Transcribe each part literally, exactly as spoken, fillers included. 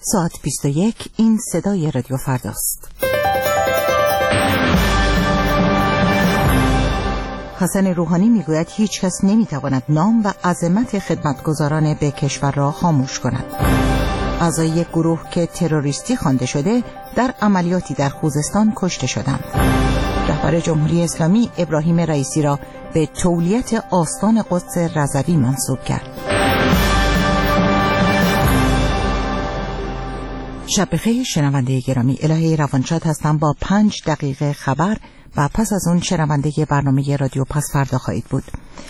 ساعت بیست و یک. این صدای رادیو فرداست. حسن روحانی میگوید هیچ کس نمیتواند نام و عظمت خدمتگزاران به کشور را خاموش کند. اعضای یک گروه که تروریستی خوانده شده در عملیاتی در خوزستان کشته شدند. رهبر جمهوری اسلامی ابراهیم رئیسی را به تولیت آستان قدس رضوی منصوب کرد. شب بخیر شنونده گرامی، الهه روانشاد هستم با پنج دقیقه خبر و پس از اون شنونده برنامه رادیو پس فردا خواهید بود.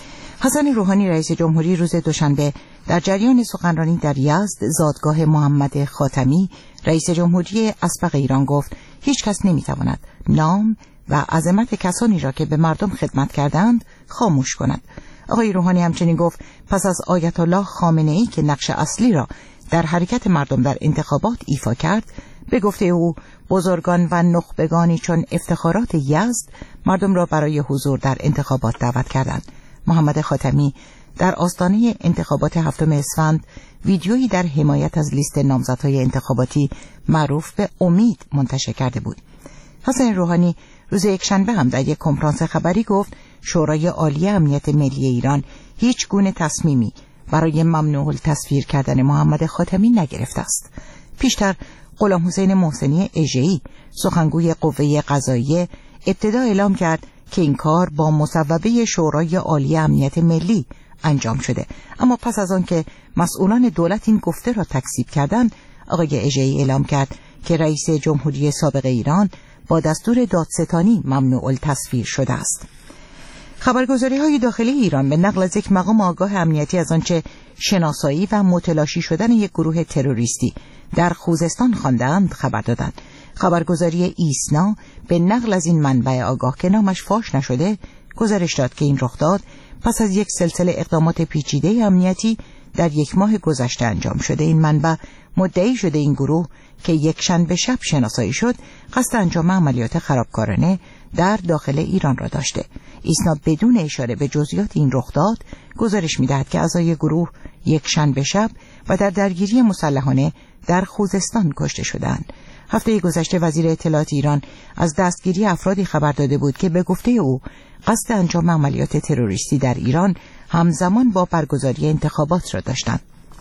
حسن روحانی رئیس جمهوری روز دوشنبه در جریان سخنرانی در یزد زادگاه محمد خاتمی رئیس جمهوری اسبق ایران گفت هیچ کس نمیتواند نام و عظمت کسانی را که به مردم خدمت کردند خاموش کند. آقای روحانی همچنین گفت پس از آیت الله خامنه ای که نقش اصلی را در حرکت مردم در انتخابات ایفا کرد، به گفته او بزرگان و نخبگانی چون افتخارات یزد مردم را برای حضور در انتخابات دعوت کردند. محمد خاتمی در آستانه انتخابات هفتم اسفند ویدیویی در حمایت از لیست نامزدهای انتخاباتی معروف به امید منتشر کرده بود. حسن روحانی روز یکشنبه هم در یک کنفرانس خبری گفت شورای عالی امنیت ملی ایران هیچ گونه تصمیمی برای ممنوع التصویر کردن محمد خاتمی نگرفته است. پیشتر غلام حسین محسنی اژه‌ای سخنگوی قوه قضاییه ابتدا اعلام کرد که این کار با مصوبه شورای عالی امنیت ملی انجام شده، اما پس از آن که مسئولان دولت این گفته را تکذیب کردند، آقای اژه‌ای اعلام کرد که رئیس جمهوری سابق ایران با دستور دادستانی ممنوع التصویر شده است. خبرگزاری‌های داخلی ایران به نقل از یک مقام آگاه امنیتی از آنچه شناسایی و متلاشی شدن یک گروه تروریستی در خوزستان خواندند خبر دادند. خبرگزاری ایسنا به نقل از این منبع آگاه که نامش فاش نشده گزارش داد که این رخداد پس از یک سلسله اقدامات پیچیده امنیتی در یک ماه گذشته انجام شده. این منبع مدعی شده این گروه که یک شنبه شب شناسایی شد قصد انجام عملیات خرابکارانه در داخل ایران را داشته. ایسنا بدون اشاره به جزئیات این رخداد گزارش می‌دهد که اعضای گروه یک شنبه شب و در درگیری مسلحانه در خوزستان کشته شدند. هفته گذشته وزیر اطلاعات ایران از دستگیری افرادی خبر داده بود که به گفته او قصد انجام عملیات تروریستی در ایران همزمان با برگزاری انتخابات را داشتند.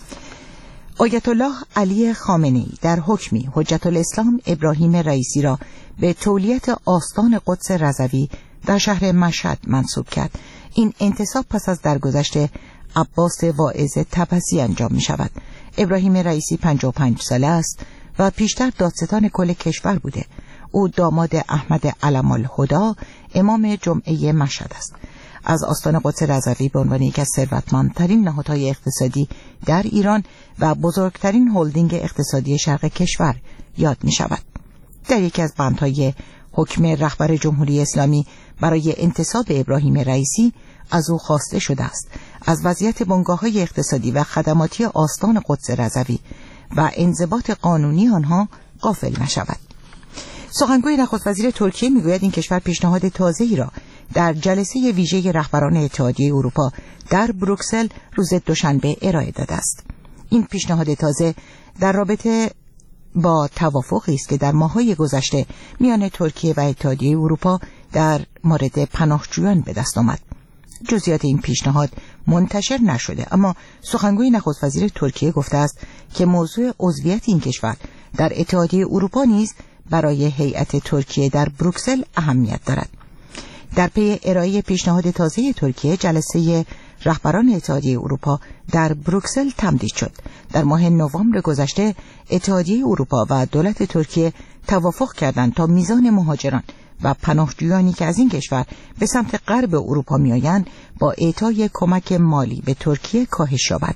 آیت الله علی خامنه ای در حکمی حجت الاسلام ابراهیم رئیسی را به تولیت آستان قدس رضوی در شهر مشهد منصوب کرد. این انتصاب پس از درگذشت عباس واعظ طبسی انجام می شود. ابراهیم رئیسی پنجاه و پنج ساله است و پیشتر دادستان کل کشور بوده. او داماد احمد علم الهدی امام جمعه مشهد است. از آستان قدس رضوی به عنوان یکی از ثروتمندترین نهادهای اقتصادی در ایران و بزرگترین هلدینگ اقتصادی شرق کشور یاد می شود. در یکی از بندهای حکم رهبر جمهوری اسلامی برای انتصاب ابراهیم رئیسی از او خواسته شده است از وضعیت بنگاه‌های اقتصادی و خدماتی آستان قدس رضوی و انضباط قانونی آنها غافل نشود. سخنگوی نخست وزیر ترکیه میگوید این کشور پیشنهاد تازه‌ای را در جلسه ویژه رهبران اتحادیه اروپا در بروکسل روز دوشنبه ارائه داده است. این پیشنهاد تازه در رابطه با توافقی است که در ماه‌های گذشته میان ترکیه و اتحادیه اروپا در مورد پناهجویان به دست آمد. جزئیات این پیشنهاد منتشر نشده، اما سخنگوی نخست وزیر ترکیه گفته است که موضوع عضویت این کشور در اتحادیه اروپا نیز برای هیئت ترکیه در بروکسل اهمیت دارد. در پی ارائه پیشنهاد تازه ترکیه جلسه رهبران اتحادیه اروپا در بروکسل تمدید شد. در ماه نوامبر گذشته اتحادیه اروپا و دولت ترکیه توافق کردند تا میزان مهاجران و پناهجویانی که از این کشور به سمت غرب اروپا میآیند با اعطای کمک مالی به ترکیه کاهش یابد.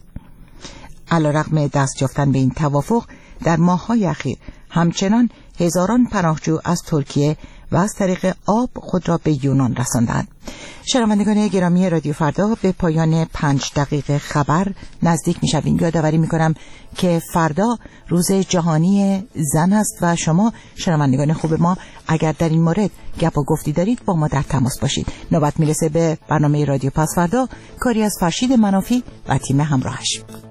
علیرغم دست یافتن به این توافق در ماه‌های اخیر همچنان هزاران پناهجو از ترکیه و از طریق آب خود را به یونان رساندند. شنوندگان گرامی رادیو فردا به پایان پنج دقیقه خبر نزدیک می‌شویم. یادآوری می‌کنم که فردا روز جهانی زن است و شما شنوندگان خوب ما اگر در این مورد گپ و گفتی دارید با ما در تماس باشید. نوبت میرسه به برنامه رادیو پس فردا، کاری از فرشید منافی و تیم همراهش.